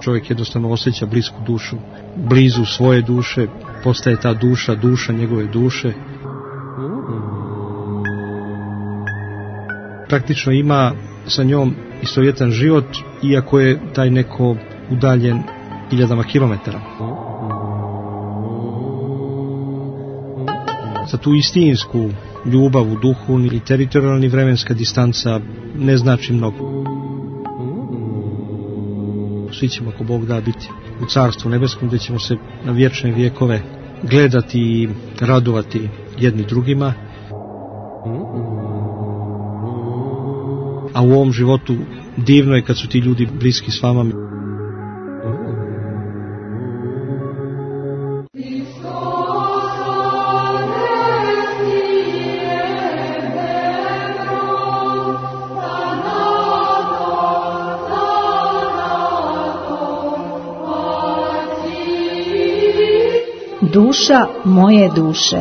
čovjek jednostavno osjeća blisku dušu, blizu svoje duše, postaje ta duša njegove duše. Praktično ima sa njom istovjetan život, iako je taj neko udaljen hiljadama kilometara. Za tu istinsku ljubav u duhu i teritorijalna vremenska distanca ne znači mnogo. Svi ćemo, ako Bog da, biti u Carstvu nebeskom, gdje ćemo se na vječne vjekove gledati i radovati jedni drugima. A u ovom životu divno je kad su ti ljudi bliski s vama. Duša moje duše.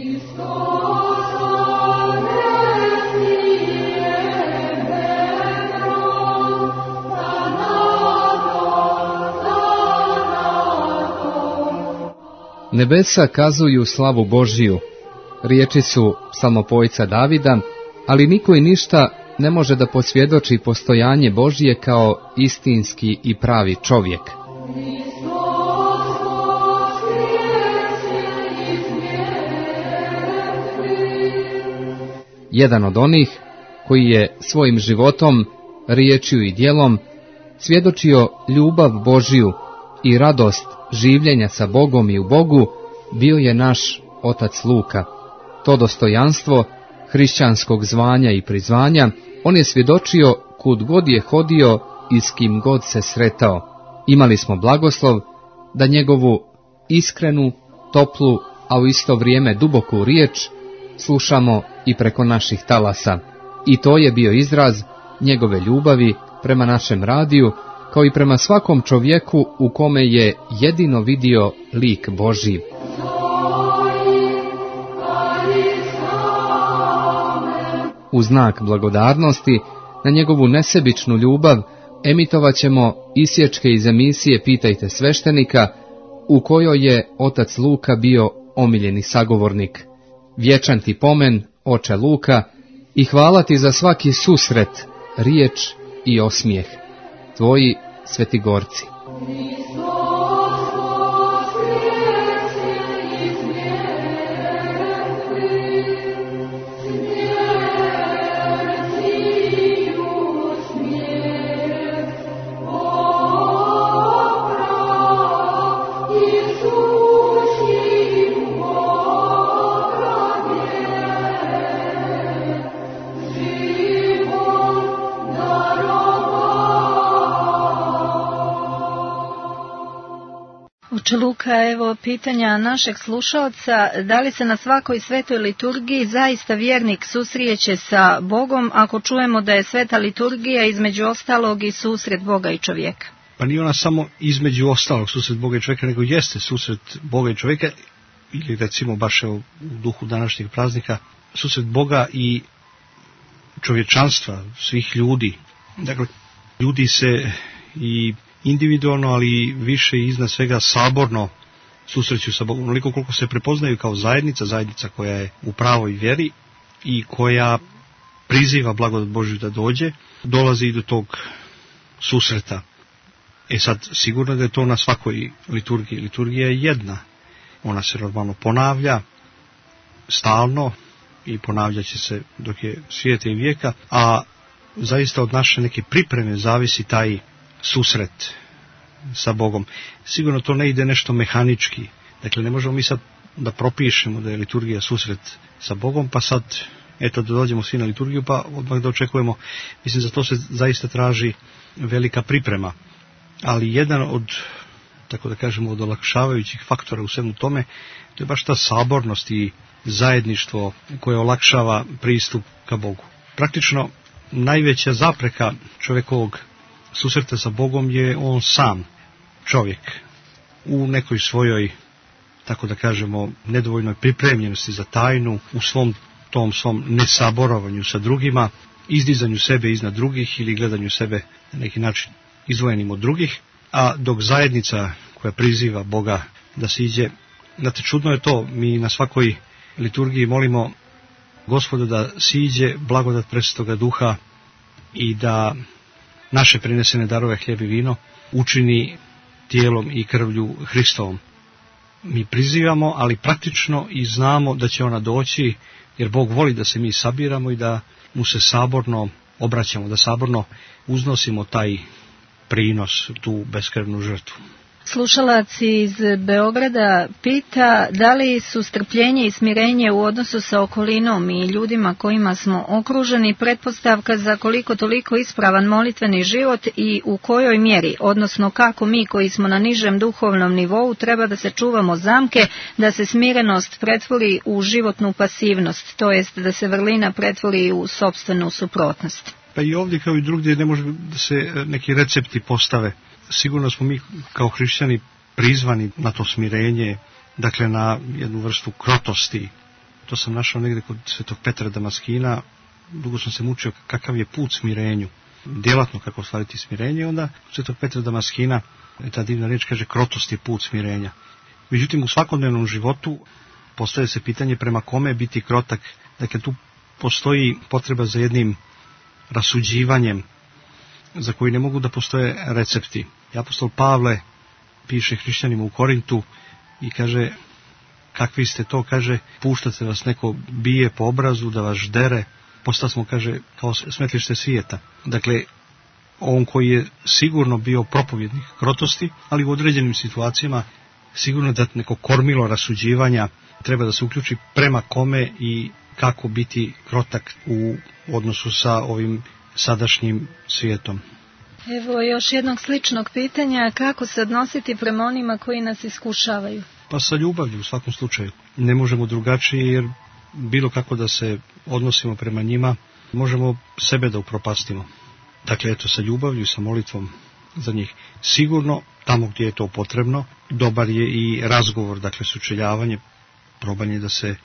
Nebesa kazuju slavu Božiju, riječi su psalmopojca Davida, ali niko i ništa ne može da posvjedoči postojanje Božije kao istinski i pravi čovjek. Jedan od onih koji je svojim životom, riječju i djelom svjedočio ljubav Božiju i radost življenja sa Bogom i u Bogu, bio je naš otac Luka. To dostojanstvo hrišćanskog zvanja i prizvanja on je svjedočio kud god je hodio i s kim god se sretao. Imali smo blagoslov da njegovu iskrenu, toplu, a u isto vrijeme duboku riječ slušamo i preko naših talasa. I to je bio izraz njegove ljubavi prema našem radiju, kao i prema svakom čovjeku u kome je jedino vidio lik Božji. U znak blagodarnosti na njegovu nesebičnu ljubav emitovat ćemo isječke iz emisije Pitajte sveštenika, u kojoj je otac Luka bio omiljeni sagovornik. Vječan ti pomen, oče Luka, i hvala ti za svaki susret, riječ i osmijeh. Tvoji Svetigorci. Oče Luka, evo pitanja našeg slušalca, da li se na svakoj svetoj liturgiji zaista vjernik susrijeće sa Bogom ako čujemo da je sveta liturgija između ostalog i susret Boga i čovjeka? Pa nije ona samo između ostalog susret Boga i čovjeka, nego jeste susret Boga i čovjeka, ili recimo baš u duhu današnjeg praznika, susret Boga i čovječanstva, svih ljudi. Dakle, ljudi se i individualno, ali više i iznad svega saborno susreću sa Bogom, onoliko koliko se prepoznaju kao zajednica koja je u pravoj vjeri i koja priziva blagodat Božju da dođe, dolazi i do tog susreta. Sad, sigurno da je to na svakoj liturgiji. Liturgija je jedna. Ona se normalno ponavlja stalno i ponavljat će se dok je svijeta i vijeka, a zaista od naše neke pripreme zavisi taj susret sa Bogom. Sigurno to ne ide nešto mehanički. Dakle, ne možemo mi sad da propišemo da je liturgija susret sa Bogom, pa sad, eto, da dođemo svi na liturgiju, pa odmah da očekujemo. Mislim, za to se zaista traži velika priprema. Ali jedan od, tako da kažemo, od olakšavajućih faktora u svemu tome, to je baš ta sabornost i zajedništvo koje olakšava pristup ka Bogu. Praktično, najveća zapreka čovjekovog susreta sa Bogom je on sam, čovjek, u nekoj svojoj, tako da kažemo, nedovoljnoj pripremljenosti za tajnu, u svom nesaborovanju sa drugima, izdizanju sebe iznad drugih ili gledanju sebe na neki način izdvojenim od drugih. a dok zajednica koja priziva Boga da siđe, znate, čudno je to, mi na svakoj liturgiji molimo Gospoda da siđe blagodat Presvetoga Duha i da naše prinesene darove, hljeb i vino, učini tijelom i krvlju Hristovom. Mi prizivamo, ali praktično i znamo da će ona doći, jer Bog voli da se mi sabiramo i da mu se saborno obraćamo, da saborno uznosimo taj prinos, tu beskrvnu žrtvu. Slušalac iz Beograda pita da li su strpljenje i smirenje u odnosu sa okolinom i ljudima kojima smo okruženi pretpostavka za koliko toliko ispravan molitveni život i u kojoj mjeri, odnosno kako mi koji smo na nižem duhovnom nivou treba da se čuvamo zamke, da se smirenost pretvori u životnu pasivnost, to jest da se vrlina pretvori u sopstvenu suprotnost. Pa i ovdje kao i drugdje ne može da se neki recepti postave. Sigurno smo mi kao hrišćani prizvani na to smirenje, dakle na jednu vrstu krotosti. To sam našao negdje kod Svetog Petra Damaskina, dugo sam se mučio kakav je put smirenju, djelatno kako ostvariti smirenje, onda kod Svetog Petra Damaskina ta divna riječ kaže krotost je put smirenja. Međutim, u svakodnevnom životu postavlja se pitanje prema kome biti krotak, dakle tu postoji potreba za jednim rasuđivanjem, za koji ne mogu da postoje recepti. Apostol Pavle piše hrišćanima u Korintu i kaže, kakvi ste to, kaže, puštate vas neko bije po obrazu, da vas ždere, postali smo, kaže, kao smetlište svijeta. Dakle, on koji je sigurno bio propovjednik krotosti, ali u određenim situacijama sigurno da neko kormilo rasuđivanja treba da se uključi prema kome i kako biti krotak u odnosu sa ovim sadašnjim svijetom. Evo još jednog sličnog pitanja, kako se odnositi prema onima koji nas iskušavaju? Pa sa ljubavlju u svakom slučaju. Ne možemo drugačije, jer bilo kako da se odnosimo prema njima, možemo sebe da upropastimo. Dakle, eto, sa ljubavlju i sa molitvom za njih. Sigurno, tamo gdje je to potrebno, dobar je i razgovor, dakle, sučeljavanje, probanje da se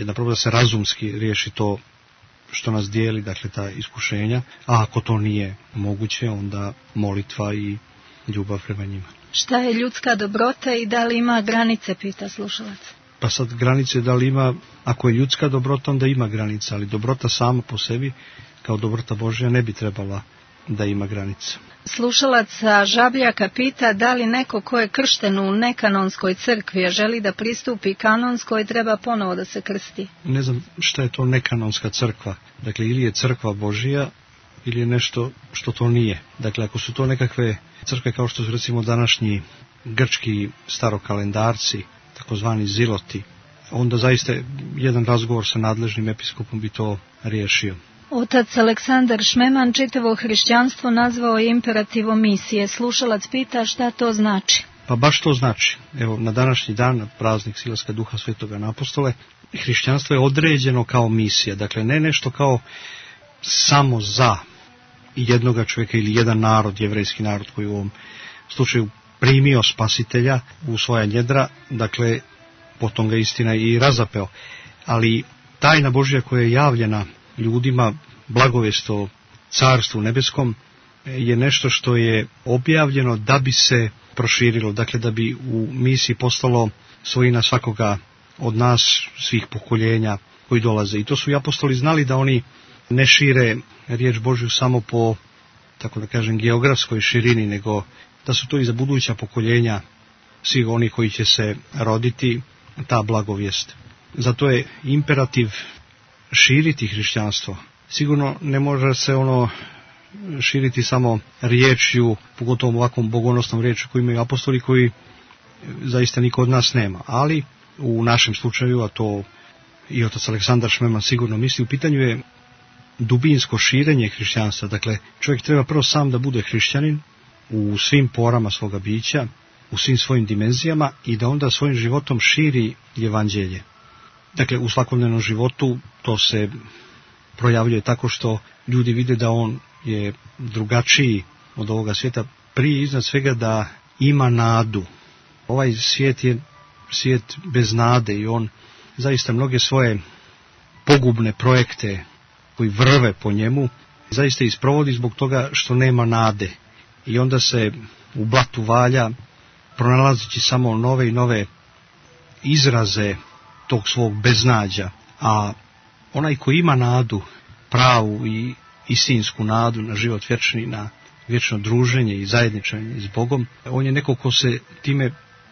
razumski riješi to što nas dijeli, dakle ta iskušenja, a ako to nije moguće, onda molitva i ljubav prema njima. Šta je ljudska dobrota i da li ima granice, pita slušalac. Pa sad granice da li ima, ako je ljudska dobrota, onda ima granica, ali dobrota sama po sebi, kao dobrota Božja, ne bi trebala da ima granice. Slušalac sa Žabljaka pita da li neko ko je kršten u nekanonskoj crkvi, a želi da pristupi kanonskoj, treba ponovo da se krsti. Ne znam šta je to nekanonska crkva. Dakle, ili je crkva Božja, ili je nešto što to nije. Dakle, ako su to nekakve crkve kao što su recimo današnji grčki starokalendarci, takozvani ziloti, onda zaista jedan razgovor sa nadležnim episkopom bi to riješio. Otac Aleksandar Šmeman čitavo hrišćanstvo nazvao je imperativom misije. Slušalac pita šta to znači. Pa baš to znači. Evo, na današnji dan, na praznik Silaska Duha Svetoga na apostole, hrišćanstvo je određeno kao misija. Dakle, ne nešto kao samo za jednoga čovjeka ili jedan narod, jevrejski narod koji u ovom slučaju primio spasitelja u svoja njedra, dakle, potom ga istina i razapeo. Ali tajna Božja koja je javljena ljudima, blagovijest o carstvu nebeskom, je nešto što je objavljeno da bi se proširilo, dakle da bi u misiji postalo svojina svakoga od nas, svih pokoljenja koji dolaze. I to su i apostoli znali, da oni ne šire riječ Božju samo po, tako da kažem, geografskoj širini, nego da su to i za buduća pokoljenja svih oni koji će se roditi ta blagovijest. Zato je imperativ širiti hrišćanstvo. Sigurno ne može se ono širiti samo riječju, pogotovo ovakvom bogonosnom riječju koju imaju apostoli, koji zaista niko od nas nema. Ali u našem slučaju, a to i otac Aleksandar Šmeman sigurno misli, u pitanju je dubinsko širenje hrišćanstva. Dakle, čovjek treba prvo sam da bude hrišćanin u svim porama svoga bića, u svim svojim dimenzijama, i da onda svojim životom širi evanđelje. Dakle, u svakodnevnom životu to se projavljuje tako što ljudi vide da on je drugačiji od ovoga svijeta, prije iznad svega da ima nadu. Ovaj svijet je svijet bez nade i on zaista mnoge svoje pogubne projekte koji vrve po njemu zaista isprovodi zbog toga što nema nade. I onda se u blatu valja, pronalazeći samo nove i nove izraze tog svog beznađa. A onaj koji ima nadu, pravu i istinsku nadu na život vječni, na vječno druženje i zajedničanje s Bogom, on je neko ko se time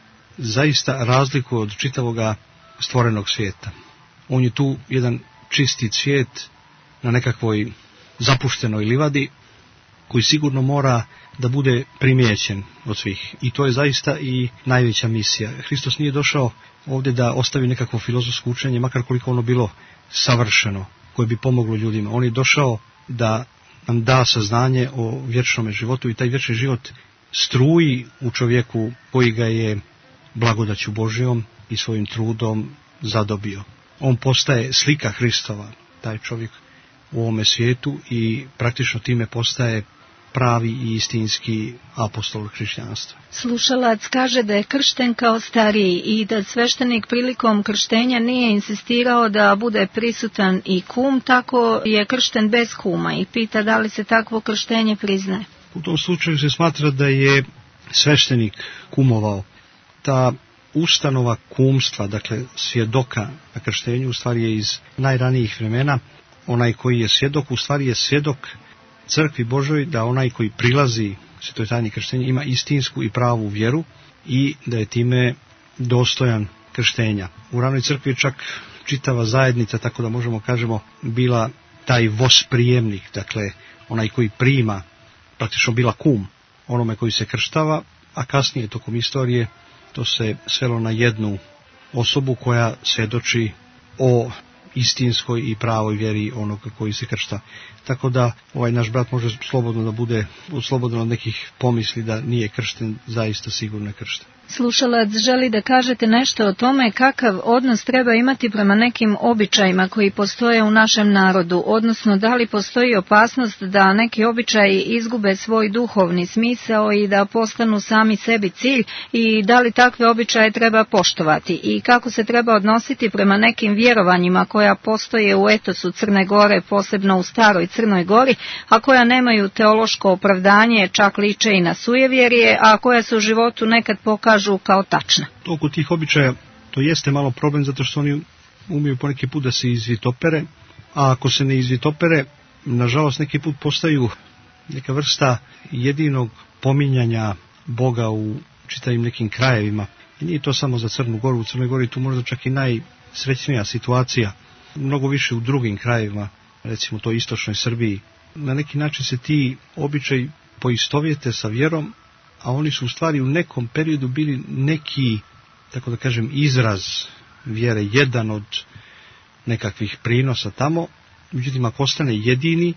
zaista razlikuje od čitavoga stvorenog svijeta. On je tu jedan čisti cvijet na nekakvoj zapuštenoj livadi koji sigurno mora da bude primijećen od svih. I to je zaista i najveća misija. Hristos nije došao ovdje da ostavi nekakvo filozofsko učenje, makar koliko ono bilo savršeno, koje bi pomoglo ljudima. On je došao da nam da saznanje o vječnom životu i taj vječni život struji u čovjeku koji ga je blagodaću Božjom i svojim trudom zadobio. On postaje slika Hristova, taj čovjek u ovome svijetu, i praktično time postaje pravi i istinski apostol hrišćanstva. Slušalac kaže da je kršten kao stariji i da sveštenik prilikom krštenja nije insistirao da bude prisutan i kum, tako je kršten bez kuma i pita da li se takvo krštenje priznaje. U tom slučaju se smatra da je sveštenik kumovao. Ta ustanova kumstva, dakle svjedoka na krštenju, u stvari je iz najranijih vremena. Onaj koji je svjedok, u stvari je svjedok crkvi Božoj, da onaj koji prilazi svetoj tajni krštenja ima istinsku i pravu vjeru i da je time dostojan krštenja. U ranoj crkvi je čak čitava zajednica, tako da možemo kažemo, bila taj vosprijemnik, dakle onaj koji prima, praktično bila kum onome koji se krštava, a kasnije tokom istorije to se svelo na jednu osobu koja svjedoči o istinskoj i pravoj vjeri onoga koji se kršta. Tako da ovaj naš brat može slobodno da bude oslobođen od nekih pomisli da nije kršten, zaista sigurno je kršten. Slušalac želi da kažete nešto o tome kakav odnos treba imati prema nekim običajima koji postoje u našem narodu, odnosno da li postoji opasnost da neki običaji izgube svoj duhovni smisao i da postanu sami sebi cilj, i da li takve običaje treba poštovati i kako se treba odnositi prema nekim vjerovanjima koja postoje u etosu Crne Gore, posebno u staroj Crnoj Gori, a koja nemaju teološko opravdanje, čak liče i na sujevjerje, a koja se u životu nekad pokažu kao tačna. Oko tih običaja to jeste malo problem, zato što oni umiju poneki put da se izvitopere, a ako se ne izvitopere, nažalost neki put postaju neka vrsta jedinog pominjanja Boga u čitavim nekim krajevima. I nije to samo za Crnu Goru, u Crnoj Gori tu možda čak i najsrećnija situacija, mnogo više u drugim krajevima, recimo to istočnoj Srbiji. Na neki način se ti običaji poistovjete sa vjerom, a oni su u stvari u nekom periodu bili neki, tako da kažem, izraz vjere, jedan od nekakvih prinosa tamo. Međutim, ako ostane jedini,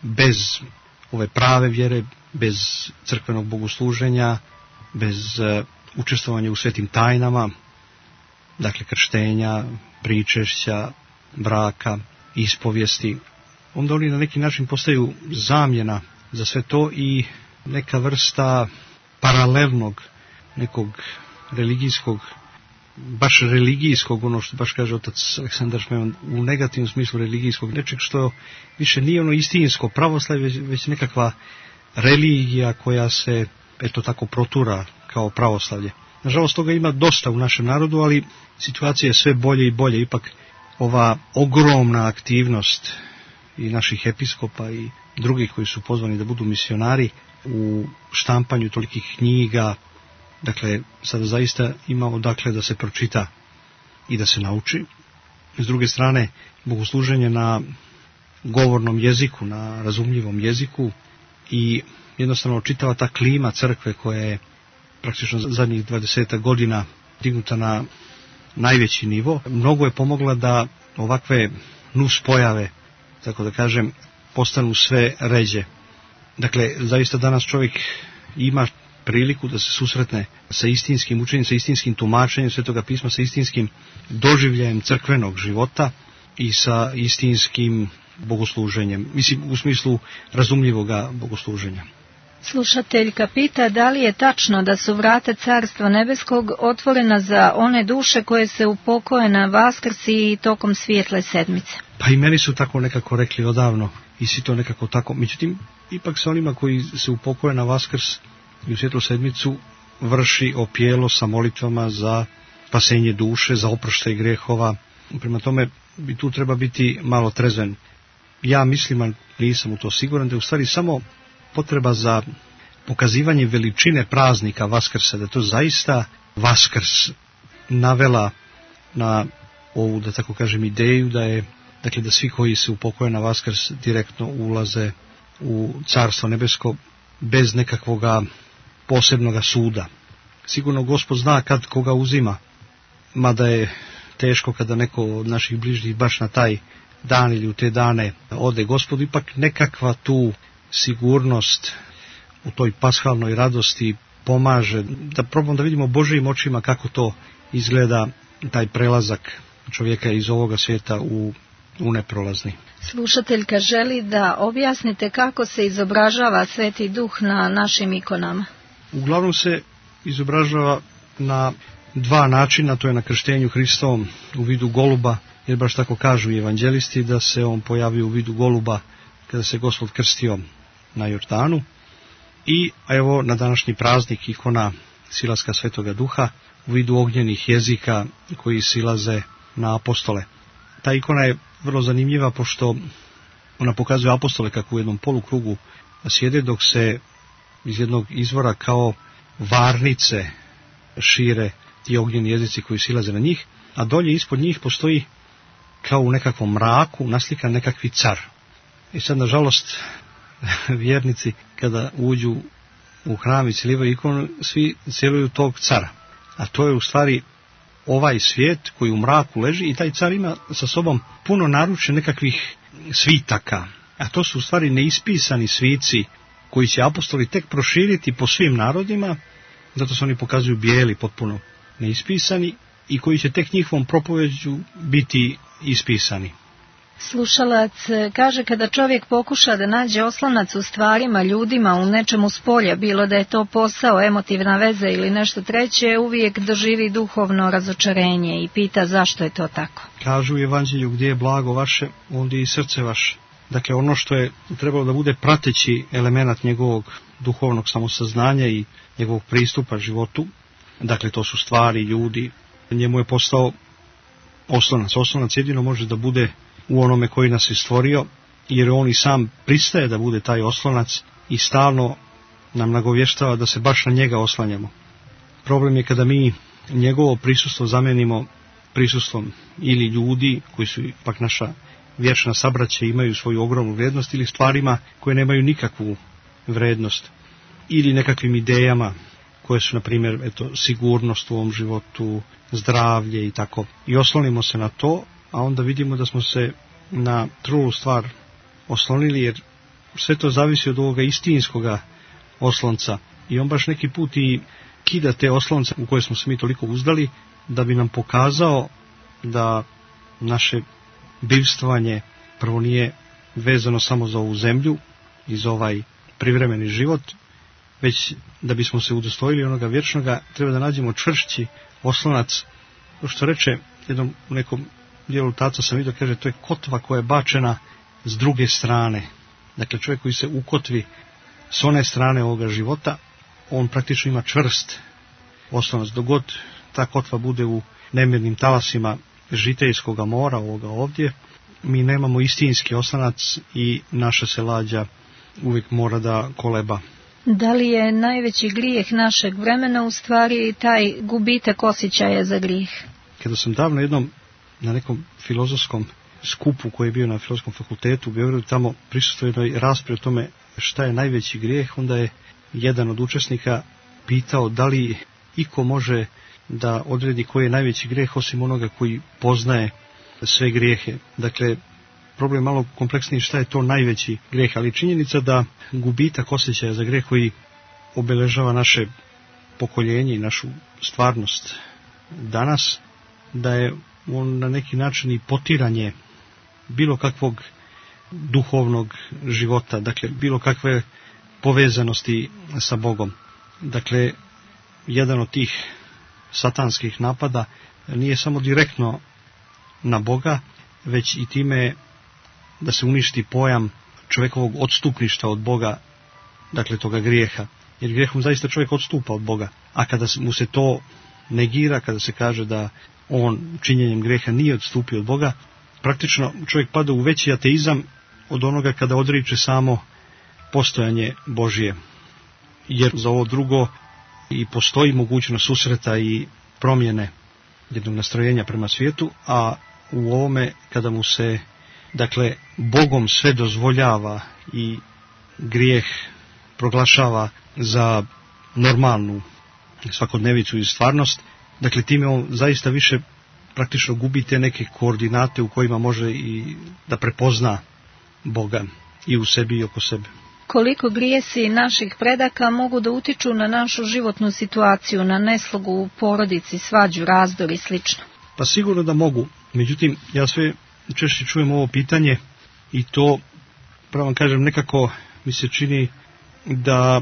bez ove prave vjere, bez crkvenog bogosluženja, bez učestvovanja u svetim tajnama, dakle krštenja, pričešća, braka, ispovijesti, onda oni na neki način postaju zamjena za sve to i neka vrsta paralelnog nekog religijskog, ono što baš kaže otac Aleksandar Šmeman, u negativnom smislu religijskog, nečeg što više nije ono istinsko pravoslavlje, već nekakva religija koja se eto tako protura kao pravoslavlje. Nažalost, toga ima dosta u našem narodu, ali situacija je sve bolje i bolje. Ipak ova ogromna aktivnost i naših episkopa i drugih koji su pozvani da budu misionari u štampanju tolikih knjiga, dakle sada zaista ima odakle da se pročita i da se nauči. S druge strane, bogosluženje na govornom jeziku, na razumljivom jeziku, i jednostavno čitava ta klima crkve koja je praktično zadnjih 20 godina dignuta na najveći nivo, mnogo je pomogla da ovakve nuspojave, tako da kažem, postanu sve ređe. Dakle, zaista danas čovjek ima priliku da se susretne sa istinskim učenjem, sa istinskim tumačenjem Svetoga pisma, sa istinskim doživljajem crkvenog života i sa istinskim bogosluženjem, mislim u smislu razumljivoga bogosluženja. Slušateljka pita da li je tačno da su vrata Carstva nebeskog otvorena za one duše koje se upokoje na Vaskrs i tokom svijetle sedmice. Pa i meni su tako nekako rekli odavno i si to nekako tako. Međutim, ipak sa onima koji se upokoje na Vaskrs i u Svetlu sedmicu vrši opijelo sa molitvama za spasenje duše, za oproštaj grehova. Prema tome bi tu treba biti malo trezven. Ja mislim, a nisam u to siguran, da je u stvari samo potreba za pokazivanje veličine praznika Vaskrsa, da to zaista Vaskrs navela na ovu, da tako kažem, ideju da je, dakle, da svi koji se upokoje na Vaskrs direktno ulaze u Carstvo nebesko bez nekakvoga posebnoga suda. Sigurno Gospod zna kad koga uzima, mada je teško kada neko od naših bližnjih baš na taj dan ili u te dane ode. Gospod ipak nekakva tu sigurnost u toj pashalnoj radosti pomaže da probamo da vidimo Božijim očima kako to izgleda, taj prelazak čovjeka iz ovoga svijeta u neprolazni. Slušateljka želi da objasnite kako se izobražava Sveti Duh na našim ikonama. Uglavnom se izobražava na dva načina, to je na krštenju Hristovom u vidu goluba, jer baš tako kažu i evanđelisti da se on pojavio u vidu goluba kada se Gospod krstio na Jordanu. I evo na današnji praznik ikona silaska Svetoga Duha u vidu ognjenih jezika koji silaze na apostole. Ta ikona je vrlo zanimljiva pošto ona pokazuje apostole kako u jednom polukrugu sjede dok se iz jednog izvora kao varnice šire ti ognjeni jezici koji silaze na njih, a dolje ispod njih postoji kao u nekakvom mraku naslikan nekakvi car. I sad, nažalost, vjernici kada uđu u hram i cijelivaju ikonu, svi cijeluju tog cara. A to je u stvari ovaj svijet koji u mraku leži i taj car ima sa sobom puno naručje nekakvih svitaka. A to su u stvari neispisani svici koji će apostoli tek proširiti po svim narodima, zato se oni pokazuju bijeli, potpuno neispisani, i koji će tek njihovom propoveđu biti ispisani. Slušalac kaže, kada čovjek pokuša da nađe oslonac u stvarima, ljudima, u nečemu s polja, bilo da je to posao, emotivna veza ili nešto treće, uvijek doživi duhovno razočarenje i pita zašto je to tako. Kažu u evanđelju, gdje je blago vaše, ondje i srce vaše. Dakle, ono što je trebalo da bude prateći element njegovog duhovnog samosaznanja i njegovog pristupa životu, dakle to su stvari, ljudi, njemu je postao oslonac. Oslonac jedino može da bude u onome koji nas je stvorio, jer on i sam pristaje da bude taj oslonac i stalno nam nagovještava da se baš na njega oslanjamo. Problem je kada mi njegovo prisustvo zamenimo prisustvom ili ljudi koji su ipak naša vječna sabraća, imaju svoju ogromnu vrijednost, ili stvarima koje nemaju nikakvu vrijednost, ili nekakvim idejama koje su, na primjer, sigurnost u ovom životu, zdravlje i tako. I oslonimo se na to, a onda vidimo da smo se na trulu stvar oslonili, jer sve to zavisi od ovoga istinskoga oslonca. I on baš neki put i kida te oslonce u koje smo se mi toliko uzdali, da bi nam pokazao da naše bivstvovanje prvo nije vezano samo za ovu zemlju i za ovaj privremeni život, već da bismo se udostojili onoga vječnoga, treba da nađemo čvršći oslonac. To što reče jednom u nekom dijelu taca sam vidio, kaže, to je kotva koja je bačena s druge strane. Dakle, čovjek koji se ukotvi s one strane ovoga života, on praktično ima čvrst oslonac. Dok god ta kotva bude u nemirnim talasima žitejskoga mora, ovoga ovdje, mi nemamo istinski oslonac i naša se lađa uvijek mora da koleba. Da li je najveći grijeh našeg vremena u stvari taj gubitak osjećaja za grijeh? Kada sam davno jednom na nekom filozofskom skupu koji je bio na Filozofskom fakultetu u Beogradu, tamo prisustvovao jednoj raspravi o tome šta je najveći grijeh, onda je jedan od učesnika pitao da li iko može da odredi koji je najveći grijeh osim onoga koji poznaje sve grijehe. Dakle, problem je malo kompleksniji šta je to najveći grijeh, ali činjenica da gubitak osjećaja za grijeh koji obeležava naše pokoljenje i našu stvarnost danas, da je on na neki način i potiranje bilo kakvog duhovnog života, dakle bilo kakve povezanosti sa Bogom. Dakle, jedan od tih satanskih napada nije samo direktno na Boga, već i time da se uništi pojam čovjekovog odstupništva od Boga, dakle toga grijeha. jer grijehom zaista čovjek odstupa od Boga. A kada mu se to negira, kada se kaže da on činjenjem grijeha nije odstupio od Boga, praktično čovjek pada u veći ateizam od onoga kada odriče samo postojanje Božije. Jer za ovo drugo i postoji mogućnost susreta i promjene jednog nastrojenja prema svijetu, a u ovome kada mu se, dakle, Bogom sve dozvoljava i grijeh proglašava za normalnu svakodnevicu i stvarnost, dakle time on zaista više praktično gubi te neke koordinate u kojima može i da prepozna Boga i u sebi i oko sebe. Koliko grijesi naših predaka mogu da utiču na našu životnu situaciju, na neslogu u porodici, svađu, razdor i slično? Pa sigurno da mogu. Međutim, ja sve češće čujem ovo pitanje i to, pravo vam kažem, nekako mi se čini da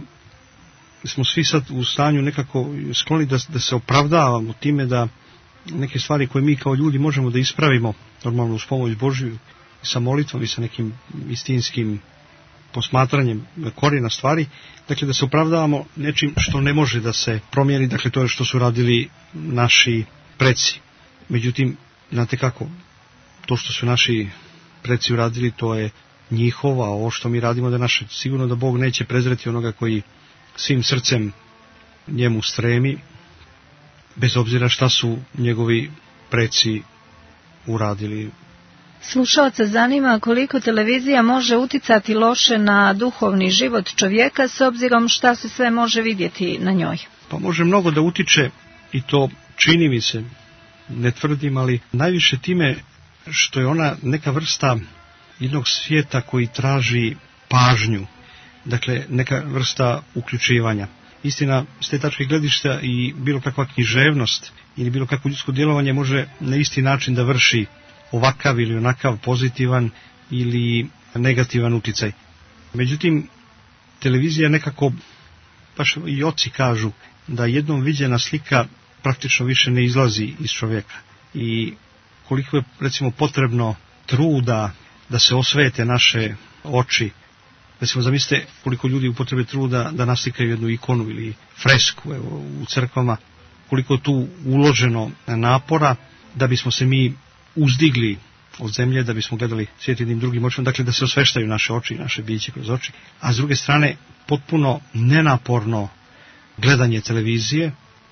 smo svi sad u stanju nekako skloni da se opravdavamo time da neke stvari koje mi kao ljudi možemo da ispravimo, normalno uz pomoć Božju, sa molitvom i sa nekim istinskim posmatranjem korijena stvari, dakle da se opravdavamo nečim što ne može da se promijeni, dakle to je što su radili naši preci. Međutim, znate kako, to što su naši preci uradili, to je njihova, ovo što mi radimo da naše, sigurno da Bog neće prezreti onoga koji svim srcem njemu stremi, bez obzira šta su njegovi preci uradili. Slušaoca zanima koliko televizija može uticati loše na duhovni život čovjeka s obzirom šta se sve može vidjeti na njoj. Pa može mnogo da utiče i to čini mi se, ne tvrdim, ali najviše time što je ona neka vrsta jednog svijeta koji traži pažnju, dakle neka vrsta uključivanja. Istina, s te tačke gledišta i bilo kakva književnost ili bilo kakvo ljudsko djelovanje može na isti način da vrši ovakav ili onakav pozitivan ili negativan uticaj. Međutim, televizija nekako, baš i oci kažu, da jednom viđena slika praktično više ne izlazi iz čovjeka. I koliko je, recimo, potrebno truda da se osvete naše oči. Recimo, zamislite koliko ljudi upotrebe truda da naslikaju jednu ikonu ili fresku, evo, u crkvama, koliko tu uloženo napora da bismo se mi uzdigli od zemlje, da bismo gledali svijet jednim drugim očima, dakle da se osveštaju naše oči i naše biće kroz oči. A s druge strane, potpuno nenaporno gledanje televizije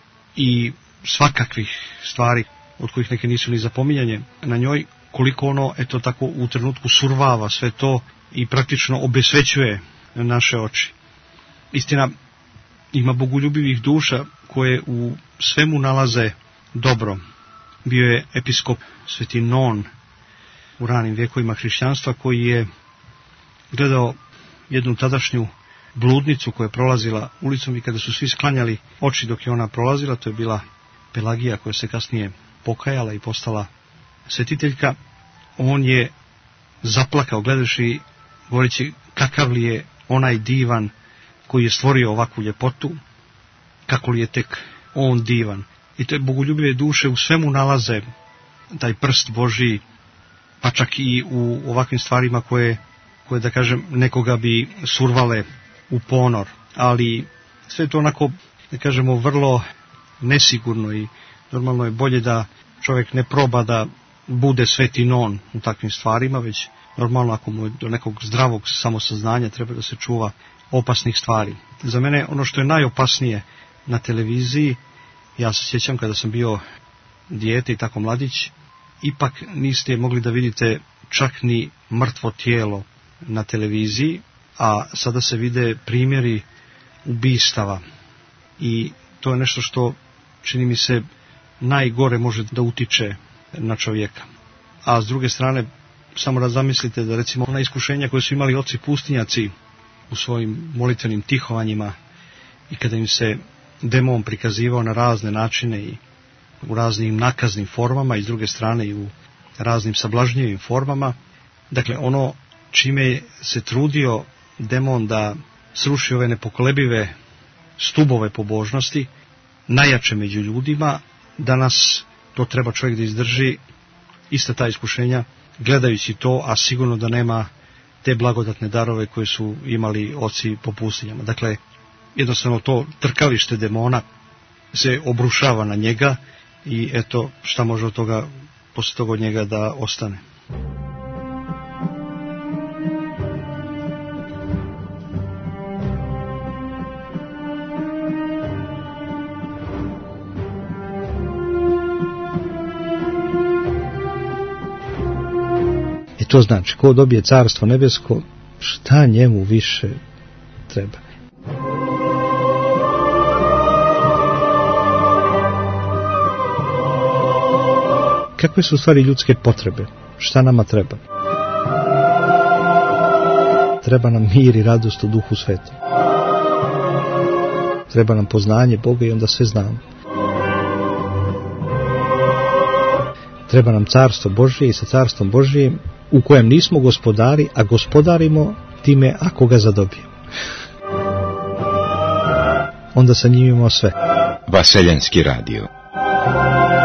i svakakvih stvari od kojih neke nisu ni zapominjanje na njoj, koliko ono, eto tako, u trenutku survava sve to i praktično obesvećuje naše oči. Istina, ima bogoljubivih duša koje u svemu nalaze dobro. Bio je episkop Sveti Non u ranim vjekovima hrišćanstva koji je gledao jednu tadašnju bludnicu koja je prolazila ulicom i kada su svi sklanjali oči dok je ona prolazila, to je bila Pelagija koja se kasnije pokajala i postala svetiteljka, on je zaplakao gledajući, govoreći kakav li je onaj divan koji je stvorio ovakvu ljepotu, kako li je tek on divan. I te bogoljubive duše u svemu nalaze taj prst Božji, pa čak i u ovakvim stvarima koje da kažem, nekoga bi survale u ponor. Ali sve to onako, da kažemo, vrlo nesigurno i normalno je bolje da čovjek ne proba da bude Sveti Non u takvim stvarima, već normalno ako mu je do nekog zdravog samosaznanja treba da se čuva opasnih stvari. Za mene ono što je najopasnije na televiziji, ja se sjećam kada sam bio dijete i tako mladić, ipak niste mogli da vidite čak ni mrtvo tijelo na televiziji, a sada se vide primjeri ubistava. I to je nešto što, čini mi se, najgore može da utiče na čovjeka. A s druge strane, samo da zamislite da recimo ona iskušenja koje su imali oci pustinjaci u svojim molitvenim tihovanjima i kada im se demon prikazivao na razne načine i u raznim nakaznim formama i s druge strane i u raznim sablažnjivim formama, dakle ono čime se trudio demon da sruši ove nepokolebive stubove pobožnosti, najjače među ljudima, danas to treba čovjek da izdrži, ista ta iskušenja, gledajući to, a sigurno da nema te blagodatne darove koje su imali oci po pustinjama. Dakle, jednostavno to trkalište demona se obrušava na njega i eto šta može od toga, posle toga od njega da ostane. I to znači, ko dobije carstvo nebesko, šta njemu više treba? Kakve su u stvari ljudske potrebe? Šta nama treba? Treba nam mir i radost u Duhu Svetom. Treba nam poznanje Boga i onda sve znamo. Treba nam carstvo Božje i sa carstvom Božjim u kojem nismo gospodari, a gospodarimo time ako ga zadobijemo. Onda sa njim imamo sve. Vaseljenski radio.